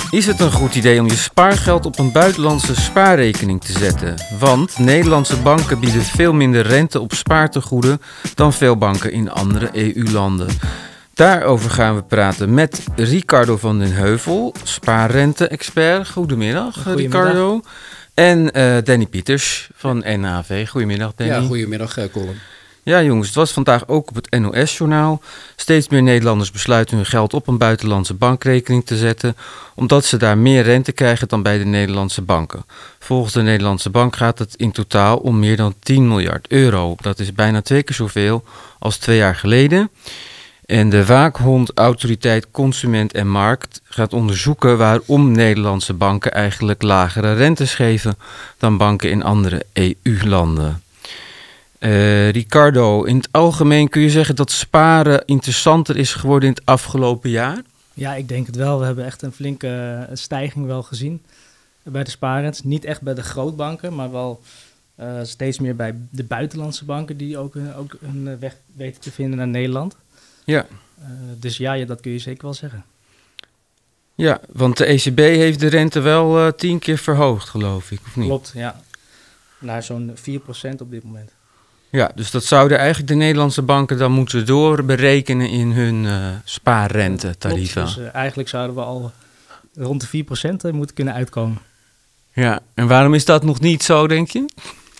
Is het een goed idee om je spaargeld op een buitenlandse spaarrekening te zetten? Want Nederlandse banken bieden veel minder rente op spaartegoeden dan veel banken in andere EU-landen. Daarover gaan we praten met Ricardo van den Heuvel, spaarrente-expert. Goedemiddag, Ricardo. En Danny Pieters van NAV. Goedemiddag, Danny. Ja, goedemiddag, Colin. Ja, jongens, het was vandaag ook op het NOS-journaal. Steeds meer Nederlanders besluiten hun geld op een buitenlandse bankrekening te zetten, omdat ze daar meer rente krijgen dan bij de Nederlandse banken. Volgens de Nederlandse bank gaat het in totaal om meer dan 10 miljard euro. Dat is bijna 2 keer zoveel als 2 jaar geleden. En de waakhond Autoriteit Consument en Markt gaat onderzoeken waarom Nederlandse banken eigenlijk lagere rentes geven dan banken in andere EU-landen. Ricardo, in het algemeen kun je zeggen dat sparen interessanter is geworden in het afgelopen jaar? Ja, ik denk het wel. We hebben echt een flinke stijging wel gezien bij de spaarrentes. Niet echt bij de grootbanken, maar wel steeds meer bij de buitenlandse banken die ook een weg weten te vinden naar Nederland. Ja. Dus ja, dat kun je zeker wel zeggen. Ja, want de ECB heeft de rente wel 10 keer verhoogd, geloof ik, of niet? Klopt, ja. Naar zo'n 4% op dit moment. Ja, dus dat zouden eigenlijk de Nederlandse banken dan moeten doorberekenen in hun spaarrentetarieven. Klopt, dus eigenlijk zouden we al rond de 4% moeten kunnen uitkomen. Ja, en waarom is dat nog niet zo, denk je?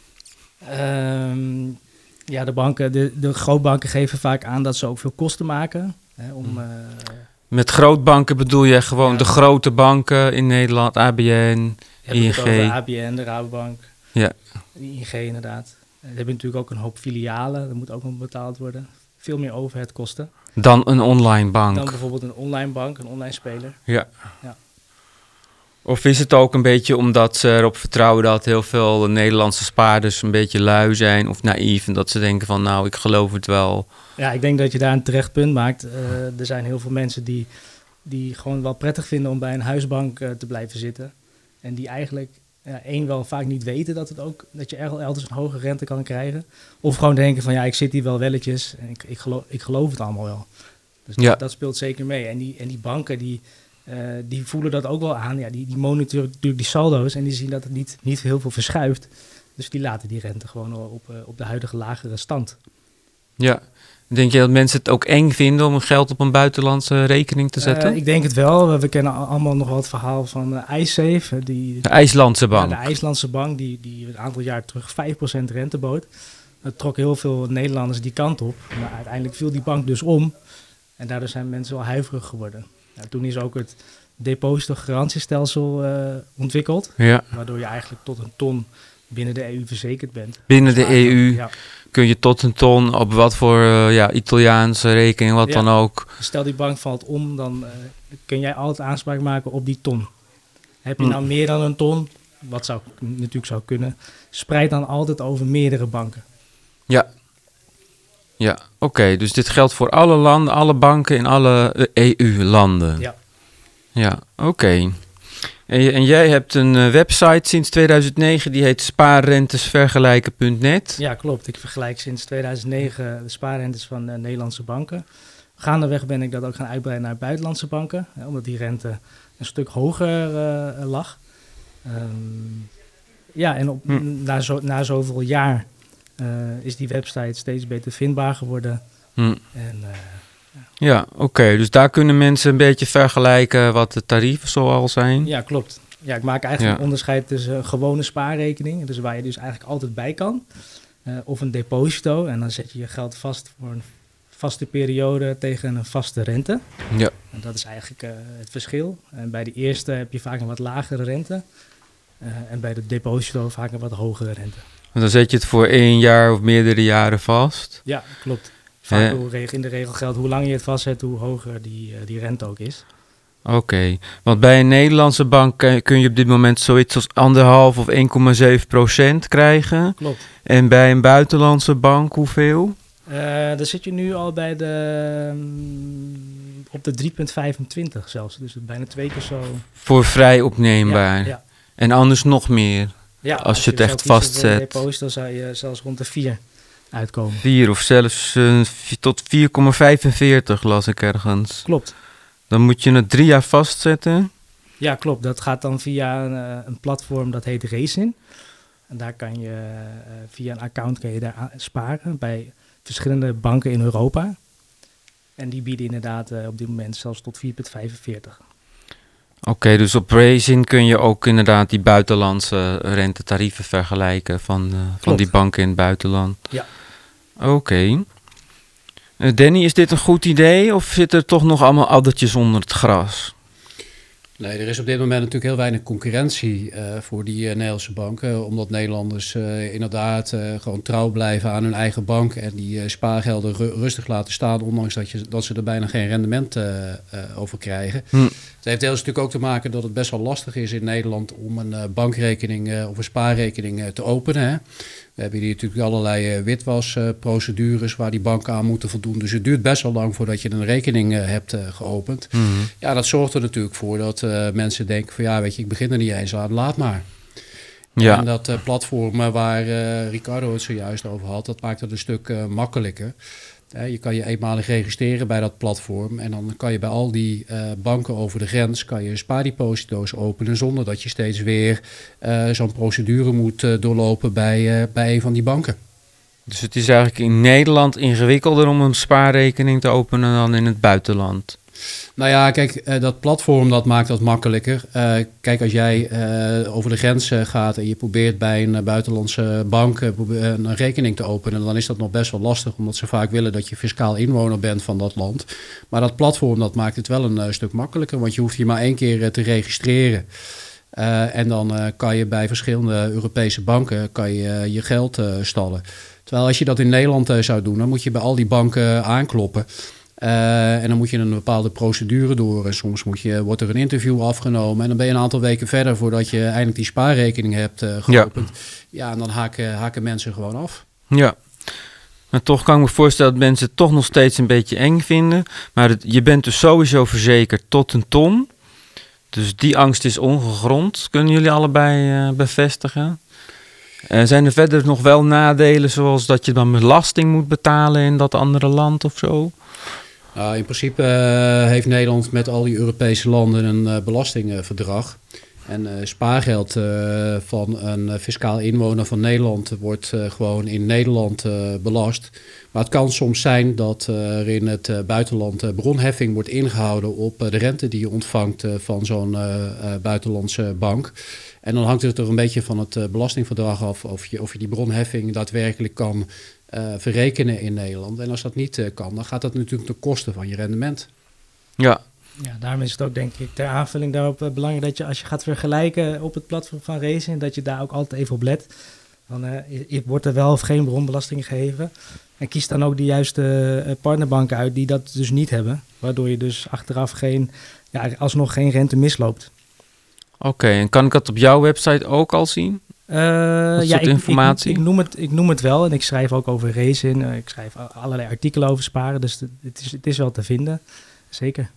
Ja, de grootbanken geven vaak aan dat ze ook veel kosten maken. Met grootbanken bedoel je gewoon de grote banken in Nederland, ABN, ING. De ABN, de Rabobank, ja. De ING inderdaad. We hebben natuurlijk ook een hoop filialen, dat moet ook nog betaald worden. Veel meer overheadkosten. Dan een online bank. Dan bijvoorbeeld een online bank, een online speler. Ja. Of is het ook een beetje omdat ze erop vertrouwen dat heel veel Nederlandse spaarders een beetje lui zijn of naïef en dat ze denken van nou, ik geloof het wel. Ja, ik denk dat je daar een terecht punt maakt. Er zijn heel veel mensen die gewoon wel prettig vinden om bij een huisbank te blijven zitten. En die eigenlijk wel vaak niet weten dat je elders een hoge rente kan krijgen. Of gewoon denken van ja, ik zit hier wel welletjes en ik geloof het allemaal wel. Dus dat speelt zeker mee. En die banken die voelen dat ook wel aan. Ja, die monitoren natuurlijk die saldo's en die zien dat het niet heel veel verschuift. Dus die laten die rente gewoon op de huidige lagere stand. Ja. Denk je dat mensen het ook eng vinden om hun geld op een buitenlandse rekening te zetten? Ik denk het wel. We kennen allemaal nog wel het verhaal van iSafe. De IJslandse bank. Ja, de IJslandse bank die een aantal jaar terug 5% rente bood. Dat trok heel veel Nederlanders die kant op. Maar uiteindelijk viel die bank dus om. En daardoor zijn mensen wel huiverig geworden. Toen is ook het depositogarantiestelsel ontwikkeld. Ja. Waardoor je eigenlijk tot een ton binnen de EU verzekerd bent. Binnen de EU kun je tot een ton op wat voor Italiaanse rekening, wat dan ook. Stel die bank valt om, dan kun jij altijd aanspraak maken op die ton. Heb je nou meer dan een ton, wat natuurlijk zou kunnen, spreid dan altijd over meerdere banken. Ja, oké. Dus dit geldt voor alle landen, alle banken in alle EU-landen. Ja, oké. En jij hebt een website sinds 2009, die heet spaarrentesvergelijken.net. Ja, klopt. Ik vergelijk sinds 2009 de spaarrentes van Nederlandse banken. Gaandeweg ben ik dat ook gaan uitbreiden naar buitenlandse banken, omdat die rente een stuk hoger lag. Na zoveel jaar is die website steeds beter vindbaar geworden. Oké. Dus daar kunnen mensen een beetje vergelijken wat de tarieven zoal zijn. Ja, klopt. Ja, ik maak eigenlijk een onderscheid tussen een gewone spaarrekening, dus waar je dus eigenlijk altijd bij kan, of een deposito. En dan zet je je geld vast voor een vaste periode tegen een vaste rente. Ja. En dat is eigenlijk het verschil. En bij de eerste heb je vaak een wat lagere rente. En bij de deposito vaak een wat hogere rente. En dan zet je het voor 1 jaar of meerdere jaren vast? Ja, klopt. Vaak in de regel geldt, hoe langer je het vastzet, hoe hoger die rente ook is. Oké, want bij een Nederlandse bank kun je op dit moment zoiets als 1,5 of 1,7% krijgen. Klopt. En bij een buitenlandse bank hoeveel? Daar zit je nu al op de 3,25 zelfs. Dus bijna 2 keer zo. Voor vrij opneembaar. Ja. En anders nog meer. Ja, als je het echt vastzet. Voor een deposito zou je zelfs rond de 4 uitkomen. 4 of zelfs tot 4,45 las ik ergens. Klopt. Dan moet je het 3 jaar vastzetten. Ja, klopt. Dat gaat dan via een platform dat heet Raisin. En daar kan je via een account kan je daar sparen bij verschillende banken in Europa. En die bieden inderdaad op dit moment zelfs tot 4,45. Oké, dus op Raisin kun je ook inderdaad die buitenlandse rentetarieven vergelijken van die banken in het buitenland. Ja. Oké. Danny, is dit een goed idee of zit er toch nog allemaal addertjes onder het gras? Nee, er is op dit moment natuurlijk heel weinig concurrentie voor die Nederlandse banken. Omdat Nederlanders inderdaad gewoon trouw blijven aan hun eigen bank. En die spaargelden rustig laten staan, ondanks dat ze er bijna geen rendement over krijgen. Het heeft deels natuurlijk ook te maken dat het best wel lastig is in Nederland om een bankrekening of een spaarrekening te openen. Hè. We hebben hier natuurlijk allerlei witwasprocedures waar die banken aan moeten voldoen. Dus het duurt best wel lang voordat je een rekening hebt geopend. Mm-hmm. Ja, dat zorgt er natuurlijk voor dat mensen denken van ja, weet je, ik begin er niet eens aan, laat maar. Ja. En dat platform waar Ricardo het zojuist over had, dat maakt het een stuk makkelijker. Je kan je eenmalig registreren bij dat platform en dan kan je bij al die banken over de grens kan je spaardeposito's openen zonder dat je steeds weer zo'n procedure moet doorlopen bij een van die banken. Dus het is eigenlijk in Nederland ingewikkelder om een spaarrekening te openen dan in het buitenland? Nou ja, kijk, dat platform dat maakt dat makkelijker. Kijk, als jij over de grens gaat en je probeert bij een buitenlandse bank een rekening te openen, dan is dat nog best wel lastig, omdat ze vaak willen dat je fiscaal inwoner bent van dat land. Maar dat platform dat maakt het wel een stuk makkelijker, want je hoeft je maar 1 keer te registreren. En dan kan je bij verschillende Europese banken kan je geld stallen. Terwijl als je dat in Nederland zou doen, dan moet je bij al die banken aankloppen. En dan moet je een bepaalde procedure door. En soms wordt er een interview afgenomen. En dan ben je een aantal weken verder voordat je eindelijk die spaarrekening hebt geopend. Ja, en dan haken mensen gewoon af. Ja, maar toch kan ik me voorstellen dat mensen het toch nog steeds een beetje eng vinden. Maar je bent dus sowieso verzekerd tot een ton. Dus die angst is ongegrond. Kunnen jullie allebei bevestigen? Zijn er verder nog wel nadelen, zoals dat je dan belasting moet betalen in dat andere land of zo? In principe heeft Nederland met al die Europese landen een belastingverdrag. En spaargeld van een fiscaal inwoner van Nederland wordt gewoon in Nederland belast. Maar het kan soms zijn dat er in het buitenland bronheffing wordt ingehouden op de rente die je ontvangt van zo'n buitenlandse bank. En dan hangt het er een beetje van het belastingverdrag af of je die bronheffing daadwerkelijk kan verrekenen in Nederland. En als dat niet kan, dan gaat dat natuurlijk ten koste van je rendement. Ja. Ja, daarom is het ook denk ik ter aanvulling daarop belangrijk dat je als je gaat vergelijken op het platform van Raisin, dat je daar ook altijd even op let. Dan wordt er wel of geen bronbelasting gegeven. En kies dan ook de juiste partnerbanken uit die dat dus niet hebben. Waardoor je dus achteraf alsnog geen rente misloopt. Oké, en kan ik dat op jouw website ook al zien? Informatie? Ik noem het wel en ik schrijf ook over Raisin. Ik schrijf allerlei artikelen over sparen, dus het is wel te vinden. Zeker.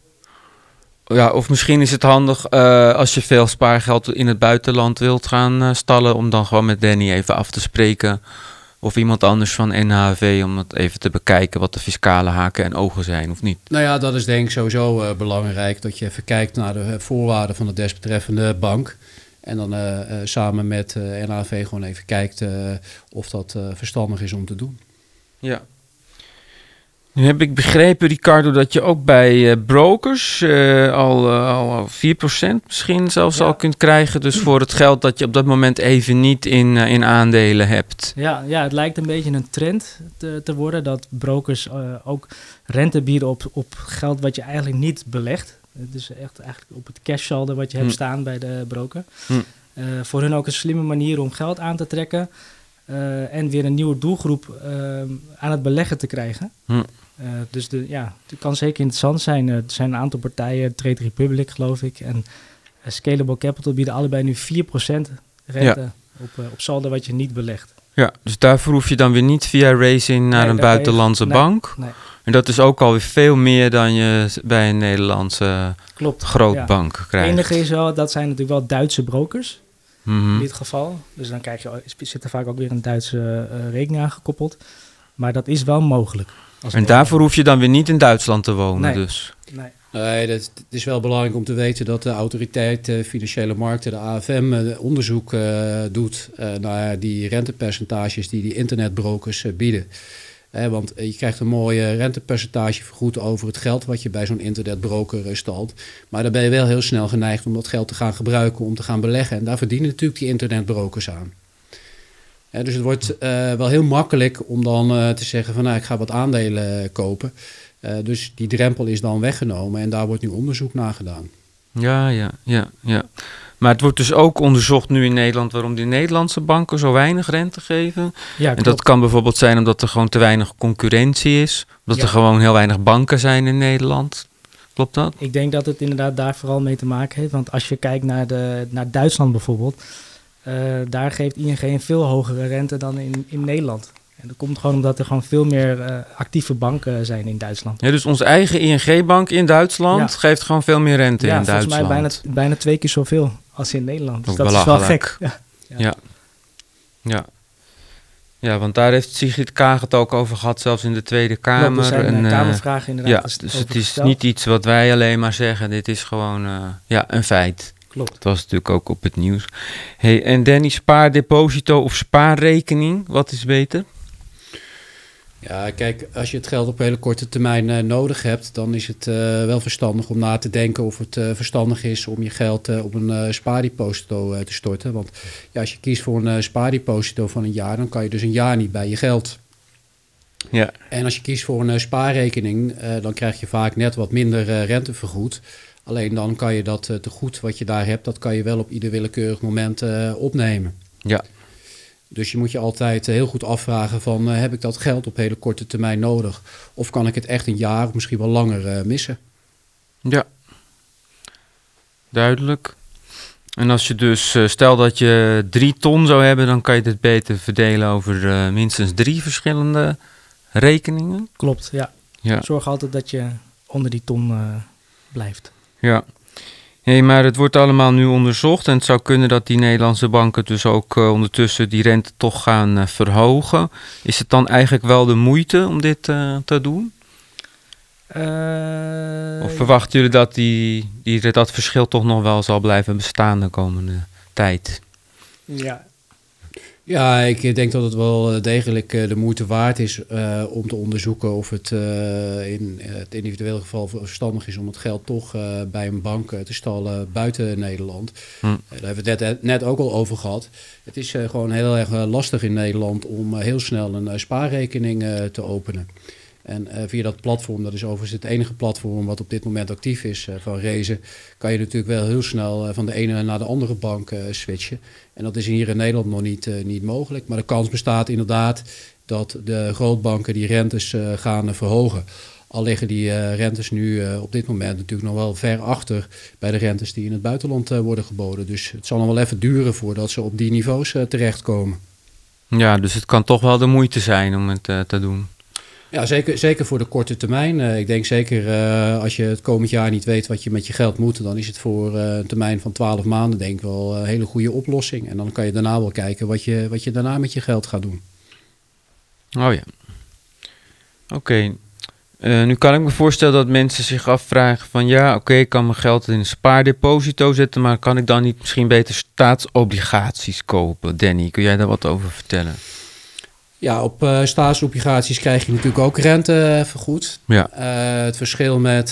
Ja, of misschien is het handig als je veel spaargeld in het buitenland wilt gaan stallen, om dan gewoon met Danny even af te spreken of iemand anders van NHV om dat even te bekijken wat de fiscale haken en ogen zijn, of niet? Nou ja, dat is denk ik sowieso belangrijk, dat je even kijkt naar de voorwaarden van de desbetreffende bank. En dan samen met NHV gewoon even kijkt of dat verstandig is om te doen. Ja. Nu heb ik begrepen, Ricardo, dat je ook bij brokers al 4% misschien zelfs al kunt krijgen. Dus voor het geld dat je op dat moment even niet in aandelen hebt. Ja, het lijkt een beetje een trend te worden dat brokers ook rente bieden op geld wat je eigenlijk niet belegt. Dus echt eigenlijk op het cashsaldo wat je hebt staan bij de broker. Voor hun ook een slimme manier om geld aan te trekken en weer een nieuwe doelgroep aan het beleggen te krijgen. Dus het kan zeker interessant zijn. Er zijn een aantal partijen, Trade Republic geloof ik en Scalable Capital bieden allebei nu 4% rente op saldo wat je niet belegt. Ja, dus daarvoor hoef je dan weer niet via Raisin naar een buitenlandse bank. Nee. En dat is ook alweer veel meer dan je bij een Nederlandse grootbank krijgt. Het enige is wel, dat zijn natuurlijk wel Duitse brokers in dit geval. Dus dan zit er vaak ook weer een Duitse rekening aangekoppeld. Maar dat is wel mogelijk. En daarvoor hoef je dan weer niet in Duitsland te wonen. Nee. Dus. Nee. Nee, het is wel belangrijk om te weten dat de autoriteit Financiële Markten, de AFM, onderzoek doet naar die rentepercentages die internetbrokers bieden. Want je krijgt een mooi rentepercentage vergoed over het geld wat je bij zo'n internetbroker stalt. Maar dan ben je wel heel snel geneigd om dat geld te gaan gebruiken om te gaan beleggen. En daar verdienen natuurlijk die internetbrokers aan. Dus het wordt wel heel makkelijk om dan te zeggen van ik ga wat aandelen kopen. Dus die drempel is dan weggenomen en daar wordt nu onderzoek naar gedaan. Ja. Maar het wordt dus ook onderzocht nu in Nederland waarom die Nederlandse banken zo weinig rente geven. Ja, en dat kan bijvoorbeeld zijn omdat er gewoon te weinig concurrentie is. Omdat er gewoon heel weinig banken zijn in Nederland. Klopt dat? Ik denk dat het inderdaad daar vooral mee te maken heeft. Want als je kijkt naar Duitsland bijvoorbeeld, daar geeft ING een veel hogere rente dan in Nederland. En dat komt gewoon omdat er gewoon veel meer actieve banken zijn in Duitsland. Ja, dus onze eigen ING-bank in Duitsland geeft gewoon veel meer rente in Duitsland. Ja, volgens mij bijna 2 keer zoveel als in Nederland. Dus ook dat is wel gek. Ja, want daar heeft Sigrid Kaag het ook over gehad, zelfs in de Tweede Kamer. Er zijn kamervragen inderdaad. Ja, dus het is niet iets wat wij alleen maar zeggen. Dit is gewoon een feit. Klopt. Het was natuurlijk ook op het nieuws. Hey, en Danny, spaardeposito of spaarrekening, wat is beter? Ja, kijk, als je het geld op hele korte termijn nodig hebt, dan is het wel verstandig om na te denken of het verstandig is om je geld op een spaardeposito te storten. Want als je kiest voor een spaardeposito van een jaar, dan kan je dus een jaar niet bij je geld. Ja. En als je kiest voor een spaarrekening, dan krijg je vaak net wat minder rente vergoed. Alleen dan kan je dat tegoed wat je daar hebt, dat kan je wel op ieder willekeurig moment opnemen. Ja. Dus je moet je altijd heel goed afvragen van heb ik dat geld op hele korte termijn nodig? Of kan ik het echt een jaar of misschien wel langer missen? Ja, duidelijk. En als je dus, stel dat je 3 ton zou hebben, dan kan je dit beter verdelen over minstens 3 verschillende rekeningen. Klopt, ja. Zorg altijd dat je onder die ton blijft. Ja. Hey, maar het wordt allemaal nu onderzocht en het zou kunnen dat die Nederlandse banken dus ook ondertussen die rente toch gaan verhogen. Is het dan eigenlijk wel de moeite om dit te doen? Of verwachten jullie dat dat verschil toch nog wel zal blijven bestaan de komende tijd? Ja, ik denk dat het wel degelijk de moeite waard is om te onderzoeken of het in het individuele geval verstandig is om het geld toch bij een bank te stallen buiten Nederland. Daar hebben we het net ook al over gehad. Het is gewoon heel erg lastig in Nederland om heel snel een spaarrekening te openen. En via dat platform, dat is overigens het enige platform wat op dit moment actief is van Rezen, kan je natuurlijk wel heel snel van de ene naar de andere bank switchen. En dat is hier in Nederland nog niet mogelijk. Maar de kans bestaat inderdaad dat de grootbanken die rentes gaan verhogen. Al liggen die rentes nu op dit moment natuurlijk nog wel ver achter bij de rentes die in het buitenland worden geboden. Dus het zal nog wel even duren voordat ze op die niveaus terechtkomen. Ja, dus het kan toch wel de moeite zijn om het te doen. Ja, zeker voor de korte termijn. Ik denk zeker als je het komend jaar niet weet wat je met je geld moet, dan is het voor een termijn van 12 maanden denk ik wel een hele goede oplossing. En dan kan je daarna wel kijken wat je daarna met je geld gaat doen. Oh ja. Oké. Nu kan ik me voorstellen dat mensen zich afvragen van ik kan mijn geld in een spaardeposito zetten, maar kan ik dan niet misschien beter staatsobligaties kopen? Danny, kun jij daar wat over vertellen? Ja, op staatsobligaties krijg je natuurlijk ook rente vergoed. Ja. Het verschil met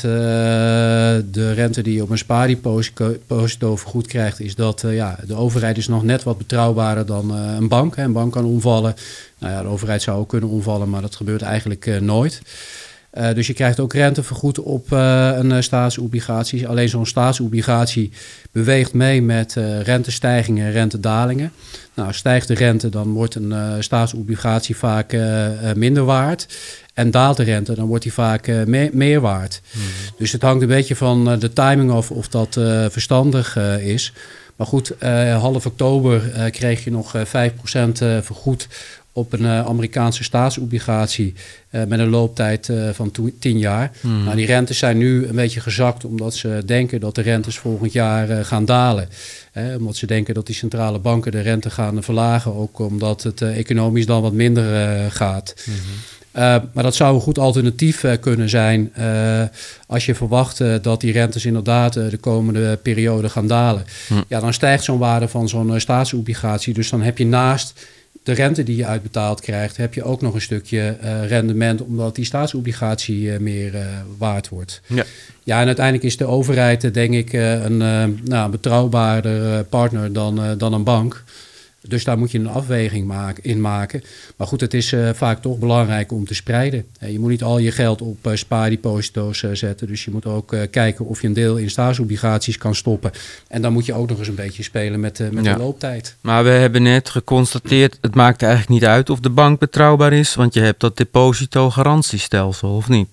de rente die je op een spaardeposito vergoed krijgt, is dat de overheid is nog net wat betrouwbaarder dan een bank. Een bank kan omvallen. Nou ja, de overheid zou ook kunnen omvallen, maar dat gebeurt eigenlijk nooit. Dus je krijgt ook rente vergoed op een staatsobligatie. Alleen zo'n staatsobligatie beweegt mee met rentestijgingen en rentedalingen. Nou, stijgt de rente, dan wordt een staatsobligatie vaak minder waard. En daalt de rente, dan wordt die vaak meer waard. Dus het hangt een beetje van de timing af of dat verstandig is. Maar goed, half oktober kreeg je nog 5% vergoed op een Amerikaanse staatsobligatie met een looptijd van 10 jaar. Nou, die rentes zijn nu een beetje gezakt omdat ze denken dat de rentes volgend jaar gaan dalen. Omdat ze denken dat die centrale banken de rente gaan verlagen, ook omdat het economisch dan wat minder gaat. Maar dat zou een goed alternatief kunnen zijn als je verwacht dat die rentes inderdaad de komende periode gaan dalen. Ja, dan stijgt zo'n waarde van zo'n staatsobligatie. Dus dan heb je naast de rente die je uitbetaald krijgt, heb je ook nog een stukje rendement, omdat die staatsobligatie meer waard wordt. Ja. Ja, en uiteindelijk is de overheid, denk ik, een betrouwbaarder partner dan een bank. Dus daar moet je een afweging in maken. Maar goed, het is vaak toch belangrijk om te spreiden. Je moet niet al je geld op spaardeposito's zetten. Dus je moet ook kijken of je een deel in staatsobligaties kan stoppen. En dan moet je ook nog eens een beetje spelen met de looptijd. Maar we hebben net geconstateerd, het maakt eigenlijk niet uit of de bank betrouwbaar is, want je hebt dat depositogarantiestelsel, of niet?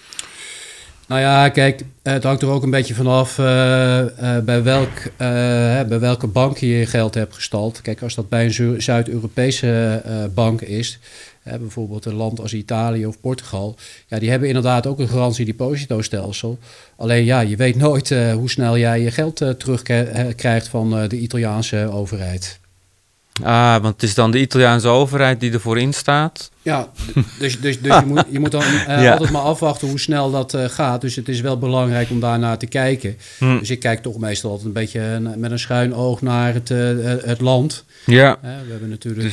Nou ja, kijk, het hangt er ook een beetje vanaf bij welke bank je je geld hebt gestald. Kijk, als dat bij een Zuid-Europese bank is, bijvoorbeeld een land als Italië of Portugal, ja, die hebben inderdaad ook een garantiedepositostelsel. Alleen ja, je weet nooit hoe snel jij je geld terugkrijgt van de Italiaanse overheid. Ah, want het is dan de Italiaanse overheid die ervoor instaat. Ja, dus je moet dan altijd maar afwachten hoe snel dat gaat. Dus het is wel belangrijk om daarnaar te kijken. Dus ik kijk toch meestal altijd een beetje met een schuin oog naar het land. Ja. We hebben natuurlijk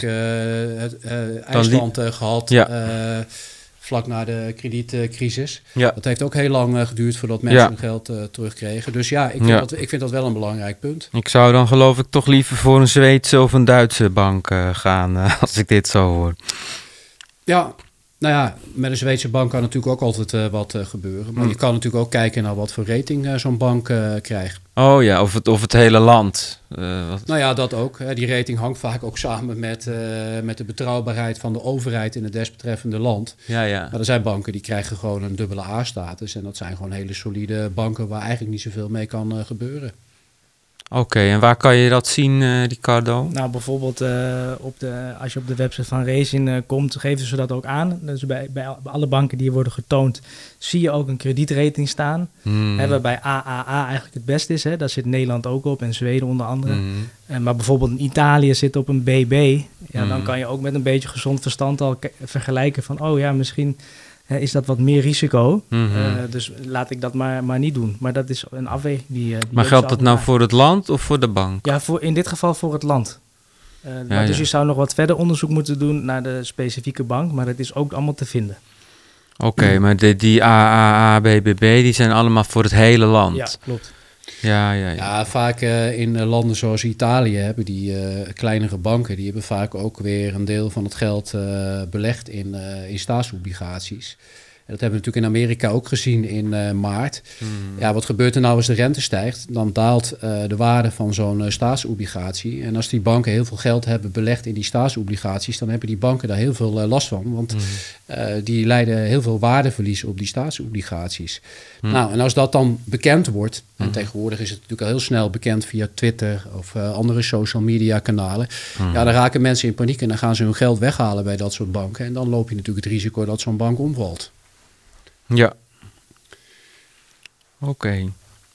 IJsland gehad. Ja. Vlak na de kredietcrisis. Ja. Dat heeft ook heel lang geduurd voordat mensen hun geld terugkregen. Dus ja, ik vind dat wel een belangrijk punt. Ik zou dan geloof ik toch liever voor een Zweedse of een Duitse bank gaan als ik dit zo hoor. Ja, nou ja, met een Zweedse bank kan natuurlijk ook altijd wat gebeuren. Maar je kan natuurlijk ook kijken naar wat voor rating zo'n bank krijgt. Oh ja, of het hele land. Nou ja, dat ook. Die rating hangt vaak ook samen met de betrouwbaarheid van de overheid in het desbetreffende land. Ja. Maar er zijn banken die krijgen gewoon een dubbele A-status. En dat zijn gewoon hele solide banken waar eigenlijk niet zoveel mee kan gebeuren. Oké, en waar kan je dat zien, Ricardo? Nou, bijvoorbeeld als je op de website van Raisin komt, geven ze dat ook aan. Dus bij alle banken die worden getoond, zie je ook een kredietrating staan. Waarbij AAA eigenlijk het beste is. Daar zit Nederland ook op en Zweden onder andere. Maar bijvoorbeeld in Italië zit op een BB. Ja, dan kan je ook met een beetje gezond verstand al vergelijken van, oh ja, misschien is dat wat meer risico. Dus laat ik dat maar niet doen. Maar dat is een afweging die maar geldt dat nou voor het land of voor de bank? Ja, in dit geval voor het land. Dus je zou nog wat verder onderzoek moeten doen naar de specifieke bank. Maar dat is ook allemaal te vinden. Oké, maar die AAA, BBB, die zijn allemaal voor het hele land? Ja, klopt. Ja, vaak in landen zoals Italië hebben die kleinere banken, die hebben vaak ook weer een deel van het geld belegd in staatsobligaties. En dat hebben we natuurlijk in Amerika ook gezien in maart. Ja, wat gebeurt er nou als de rente stijgt? Dan daalt de waarde van zo'n staatsobligatie. En als die banken heel veel geld hebben belegd in die staatsobligaties, dan hebben die banken daar heel veel last van. Want die lijden heel veel waardeverlies op die staatsobligaties. Nou, en als dat dan bekend wordt, en tegenwoordig is het natuurlijk al heel snel bekend via Twitter of andere social media kanalen. Ja, dan raken mensen in paniek en dan gaan ze hun geld weghalen bij dat soort banken. En dan loop je natuurlijk het risico dat zo'n bank omvalt. Ja. Oké.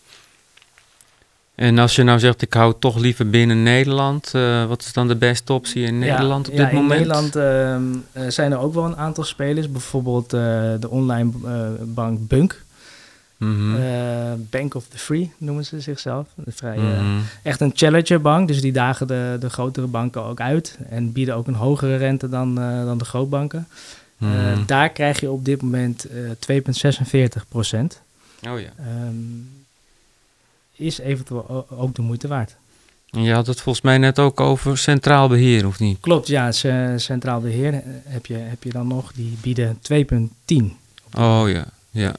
En als je nou zegt, ik hou het toch liever binnen Nederland. Wat is dan de beste optie in Nederland op dit moment? In Nederland zijn er ook wel een aantal spelers. Bijvoorbeeld de online bank Bunk. Bank of the Free noemen ze zichzelf. Echt een challengerbank. Dus die dagen de grotere banken ook uit. En bieden ook een hogere rente dan de grootbanken. Daar krijg je op dit moment 2,46%. Oh ja. Is eventueel ook de moeite waard. En je had het volgens mij net ook over centraal beheer, of niet? Klopt, ja. Centraal beheer heb je dan nog. Die bieden 2,10. Oh ja.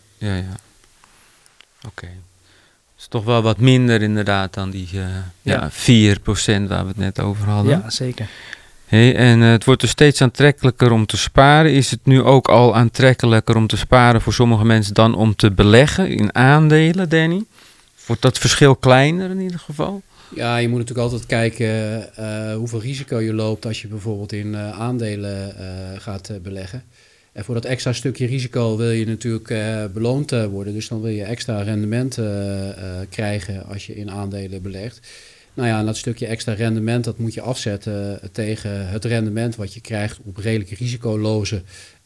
Oké. Is toch wel wat minder inderdaad dan die 4% waar we het net over hadden. Ja, zeker. Hey, en het wordt dus steeds aantrekkelijker om te sparen. Is het nu ook al aantrekkelijker om te sparen voor sommige mensen dan om te beleggen in aandelen, Danny? Wordt dat verschil kleiner in ieder geval? Ja, je moet natuurlijk altijd kijken hoeveel risico je loopt als je bijvoorbeeld in aandelen gaat beleggen. En voor dat extra stukje risico wil je natuurlijk beloond worden. Dus dan wil je extra rendement krijgen als je in aandelen belegt. Nou ja, en dat stukje extra rendement, dat moet je afzetten tegen het rendement wat je krijgt op redelijk risicoloze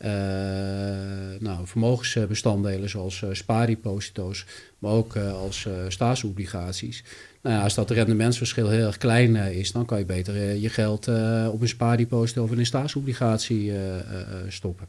vermogensbestanddelen zoals spaardeposito's, maar ook als staatsobligaties. Nou ja, als dat rendementsverschil heel erg klein is, dan kan je beter je geld op een spaardeposito of in een staatsobligatie stoppen.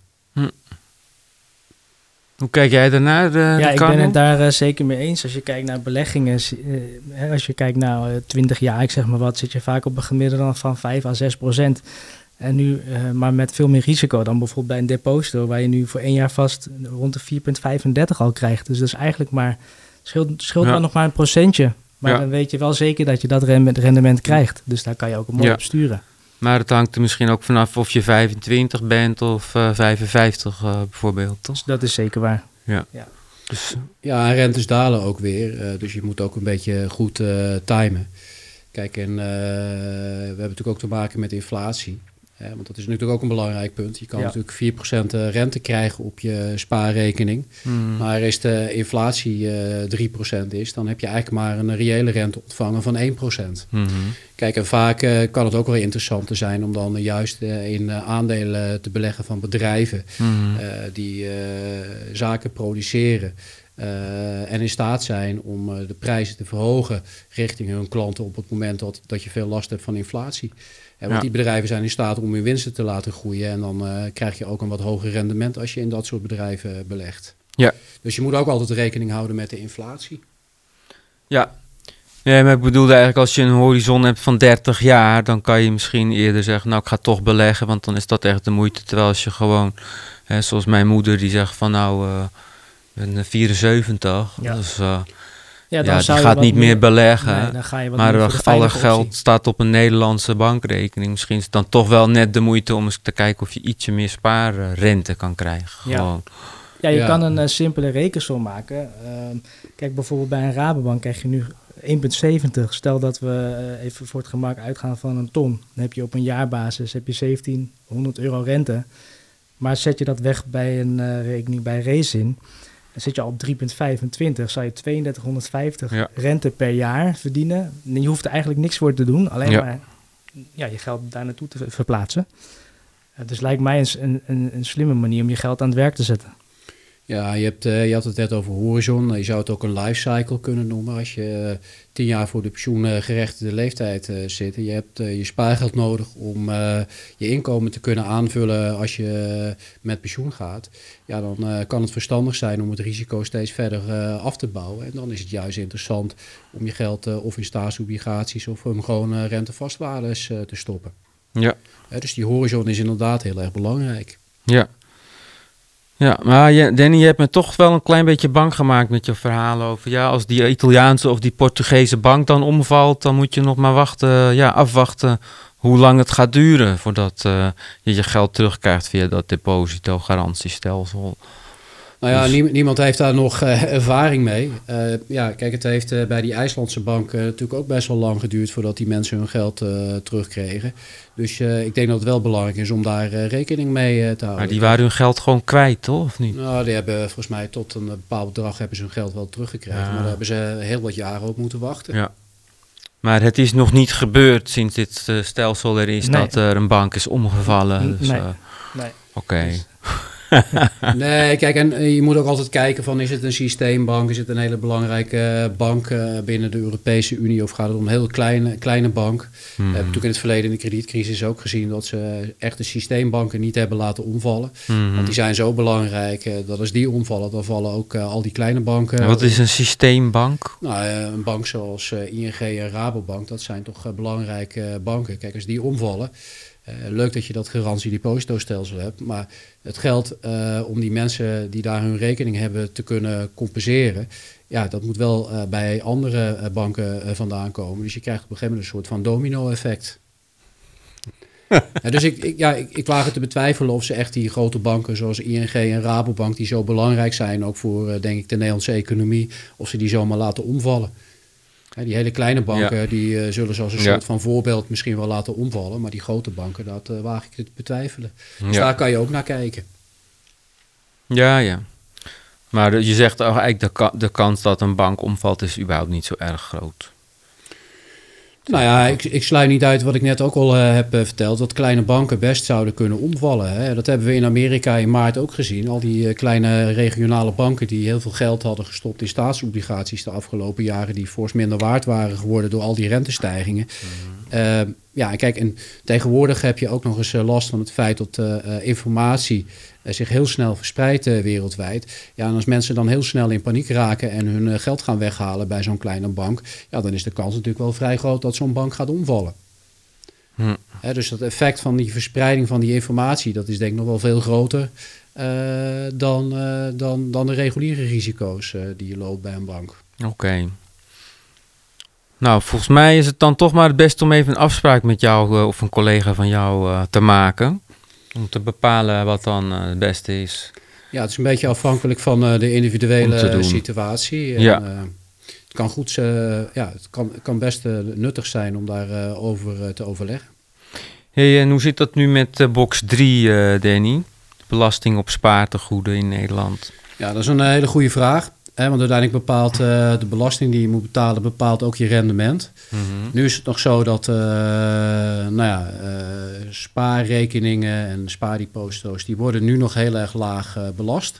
Hoe kijk jij daarnaar? Ja, ik ben het daar zeker mee eens. Als je kijkt naar beleggingen, als je kijkt naar 20 jaar, ik zeg maar wat, zit je vaak op een gemiddelde van 5 à 6%. En nu, maar met veel meer risico dan bijvoorbeeld bij een deposito, waar je nu voor 1 jaar vast rond de 4,35 al krijgt. Dus dat is eigenlijk maar, scheelt wel nog maar een procentje. Maar dan weet je wel zeker dat je dat rendement krijgt. Dus daar kan je ook mooi op sturen. Maar het hangt er misschien ook vanaf of je 25 bent of 55 bijvoorbeeld, toch? Dus dat is zeker waar. Ja. Dus, en rentes dalen ook weer. Dus je moet ook een beetje goed timen. Kijk, en we hebben natuurlijk ook te maken met inflatie. Want dat is natuurlijk ook een belangrijk punt. Je kan natuurlijk 4% rente krijgen op je spaarrekening. Maar als de inflatie 3% is, dan heb je eigenlijk maar een reële rente ontvangen van 1%. Kijk, en vaak kan het ook wel interessanter zijn om dan juist in aandelen te beleggen van bedrijven die zaken produceren. En in staat zijn om de prijzen te verhogen richting hun klanten op het moment dat je veel last hebt van inflatie. Want die bedrijven zijn in staat om hun winsten te laten groeien. En dan krijg je ook een wat hoger rendement als je in dat soort bedrijven belegt. Ja. Dus je moet ook altijd rekening houden met de inflatie. Ja, maar ik bedoelde eigenlijk als je een horizon hebt van 30 jaar... dan kan je misschien eerder zeggen, nou ik ga toch beleggen... want dan is dat echt de moeite. Terwijl als je gewoon, zoals mijn moeder die zegt van nou... ik ben 74, dus... die gaat niet meer beleggen, nee, dan ga je maar alle geld staat op een Nederlandse bankrekening. Misschien is het dan toch wel net de moeite om eens te kijken of je ietsje meer spaarrente kan krijgen. Gewoon. Ja, je kan een simpele rekensom maken. Kijk, bijvoorbeeld bij een Rabobank krijg je nu 1,70. Stel dat we even voor het gemak uitgaan van een ton. Dan heb je op een jaarbasis heb je 1700 euro rente. Maar zet je dat weg bij een rekening bij Raisin... Dan zit je al op 3,25, zou je 3250 rente per jaar verdienen. En je hoeft er eigenlijk niks voor te doen, alleen maar je geld daar naartoe te verplaatsen. Dus lijkt mij een slimme manier om je geld aan het werk te zetten. Ja, je had het net over horizon. Je zou het ook een lifecycle kunnen noemen. Als je 10 jaar voor de pensioengerechtigde leeftijd zit. Je hebt je spaargeld nodig om je inkomen te kunnen aanvullen als je met pensioen gaat. Ja, dan kan het verstandig zijn om het risico steeds verder af te bouwen. En dan is het juist interessant om je geld of in staatsobligaties of om gewoon rentevastwaardes te stoppen. Ja. Dus die horizon is inderdaad heel erg belangrijk. Ja, maar Danny, je hebt me toch wel een klein beetje bang gemaakt met je verhalen over... als die Italiaanse of die Portugese bank dan omvalt... dan moet je nog maar afwachten hoe lang het gaat duren... voordat je geld terugkrijgt via dat depositogarantiestelsel. Nou ja, niemand heeft daar nog ervaring mee. Kijk, het heeft bij die IJslandse bank natuurlijk ook best wel lang geduurd... voordat die mensen hun geld terugkregen. Dus ik denk dat het wel belangrijk is om daar rekening mee te houden. Maar die waren hun geld gewoon kwijt, toch? Of niet? Nou, die hebben volgens mij tot een bepaald bedrag hebben ze hun geld wel teruggekregen. Maar daar hebben ze heel wat jaren op moeten wachten. Ja. Maar het is nog niet gebeurd sinds dit stelsel er is... dat er een bank is omgevallen. Dus, nee. Oké. Dus... Nee, kijk, en je moet ook altijd kijken van... is het een systeembank, is het een hele belangrijke bank binnen de Europese Unie... of gaat het om een heel kleine bank? We hebben natuurlijk in het verleden in de kredietcrisis ook gezien... dat ze echt de systeembanken niet hebben laten omvallen. Want die zijn zo belangrijk dat als die omvallen... dan vallen ook al die kleine banken... En wat is een systeembank? Nou, een bank zoals ING en Rabobank, dat zijn toch belangrijke banken. Kijk, als die omvallen... leuk dat je dat garantie-depositostelsel hebt, maar het geld om die mensen die daar hun rekening hebben te kunnen compenseren, ja, dat moet wel bij andere banken vandaan komen. Dus je krijgt op een gegeven moment een soort van domino-effect. Dus ik waag het te betwijfelen of ze echt die grote banken zoals ING en Rabobank, die zo belangrijk zijn ook voor, denk ik, de Nederlandse economie, of ze die zomaar laten omvallen. Die hele kleine banken die zullen zoals een soort van voorbeeld misschien wel laten omvallen. Maar die grote banken, dat waag ik te betwijfelen. Dus daar kan je ook naar kijken. Ja. Maar je zegt eigenlijk de kans dat een bank omvalt is überhaupt niet zo erg groot. Nou ja, ik sluit niet uit wat ik net ook al heb verteld, dat kleine banken best zouden kunnen omvallen. Hè. Dat hebben we in Amerika in maart ook gezien. Al die kleine regionale banken die heel veel geld hadden gestopt in staatsobligaties de afgelopen jaren, die fors minder waard waren geworden door al die rentestijgingen. Ja, kijk, en tegenwoordig heb je ook nog eens last van het feit dat informatie zich heel snel verspreidt wereldwijd. Ja, en als mensen dan heel snel in paniek raken en hun geld gaan weghalen bij zo'n kleine bank, ja, dan is de kans natuurlijk wel vrij groot dat zo'n bank gaat omvallen. Dus dat effect van die verspreiding van die informatie, dat is denk ik nog wel veel groter dan de reguliere risico's die je loopt bij een bank. Oké. Nou, volgens mij is het dan toch maar het beste om even een afspraak met jou of een collega van jou te maken. Om te bepalen wat dan het beste is. Ja, het is een beetje afhankelijk van de individuele situatie. En, ja. Het kan goed, het kan best nuttig zijn om daarover te overleggen. Hey, en hoe zit dat nu met box 3, Danny? Belasting op spaartegoeden in Nederland. Ja, dat is een hele goede vraag. Want uiteindelijk bepaalt de belasting die je moet betalen, bepaalt ook je rendement. Nu is het nog zo dat spaarrekeningen en spaardeposito's, die worden nu nog heel erg laag belast.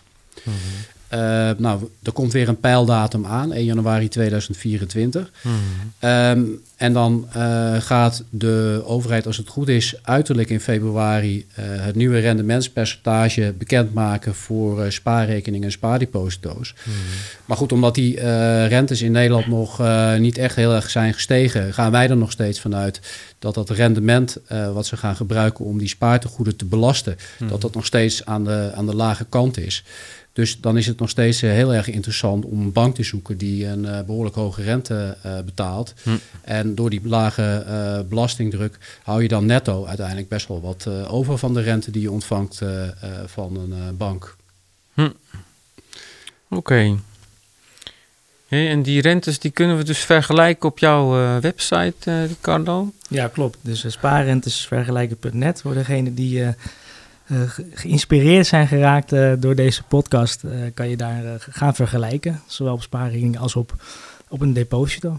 Er komt weer een pijldatum aan, 1 januari 2024. En dan gaat de overheid, als het goed is, uiterlijk in februari het nieuwe rendementspercentage bekendmaken voor spaarrekeningen en spaardeposito's. Maar goed, omdat die rentes in Nederland nog niet echt heel erg zijn gestegen, gaan wij er nog steeds vanuit dat dat rendement wat ze gaan gebruiken om die spaartegoeden te belasten, dat nog steeds aan de lage kant is. Dus dan is het nog steeds heel erg interessant om een bank te zoeken die een behoorlijk hoge rente betaalt. En door die lage belastingdruk hou je dan netto uiteindelijk best wel wat over van de rente die je ontvangt van een bank. Oké. Hey, en die rentes die kunnen we dus vergelijken op jouw website, Ricardo? Ja, klopt. Dus spaarrentesvergelijken.net voor degene die geïnspireerd zijn geraakt door deze podcast, kan je daar gaan vergelijken. Zowel op spaarrekening als op een deposito.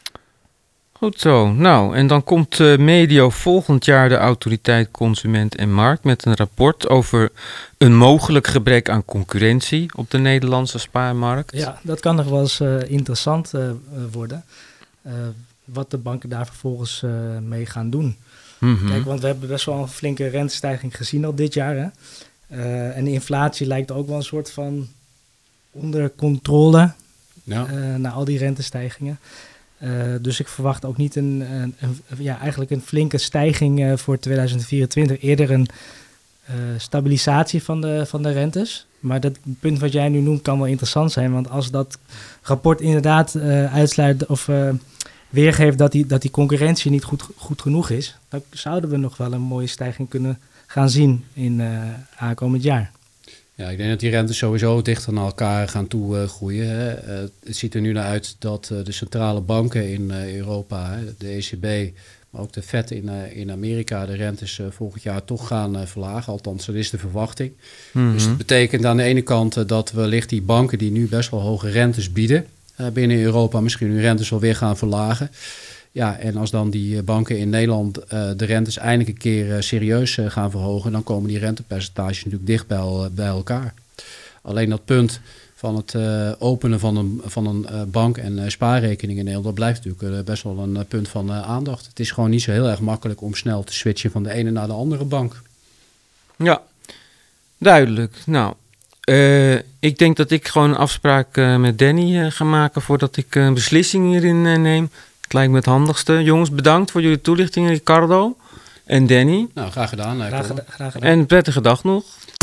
Goed zo. Nou, en dan komt medio volgend jaar de Autoriteit Consument en Markt met een rapport over een mogelijk gebrek aan concurrentie op de Nederlandse spaarmarkt. Ja, dat kan nog wel eens interessant worden. Wat de banken daar vervolgens mee gaan doen. Kijk, want we hebben best wel een flinke rentestijging gezien al dit jaar. Hè? En de inflatie lijkt ook wel een soort van onder controle na al die rentestijgingen. Dus ik verwacht ook niet eigenlijk een flinke stijging voor 2024. Eerder een stabilisatie van de rentes. Maar dat punt wat jij nu noemt kan wel interessant zijn. Want als dat rapport inderdaad uitsluit of weergeeft dat die concurrentie niet goed genoeg is, dan zouden we nog wel een mooie stijging kunnen gaan zien in aankomend jaar. Ja, ik denk dat die rentes sowieso dichter naar elkaar gaan toe groeien. Het ziet er nu naar uit dat de centrale banken in Europa, de ECB, maar ook de Fed in Amerika, de rentes volgend jaar toch gaan verlagen. Althans, dat is de verwachting. Dus dat betekent aan de ene kant dat wellicht die banken die nu best wel hoge rentes bieden binnen Europa misschien hun rentes wel weer gaan verlagen. Ja, en als dan die banken in Nederland de rentes eindelijk een keer serieus gaan verhogen, dan komen die rentepercentages natuurlijk dicht bij elkaar. Alleen dat punt van het openen van een bank- en spaarrekening in Nederland, dat blijft natuurlijk best wel een punt van aandacht. Het is gewoon niet zo heel erg makkelijk om snel te switchen van de ene naar de andere bank. Ja, duidelijk. Nou, ik denk dat ik gewoon een afspraak met Danny ga maken voordat ik een beslissing hierin neem. Het lijkt me het handigste. Jongens, bedankt voor jullie toelichting, Ricardo en Danny. Nou, graag gedaan. Graag gedaan. En een prettige dag nog.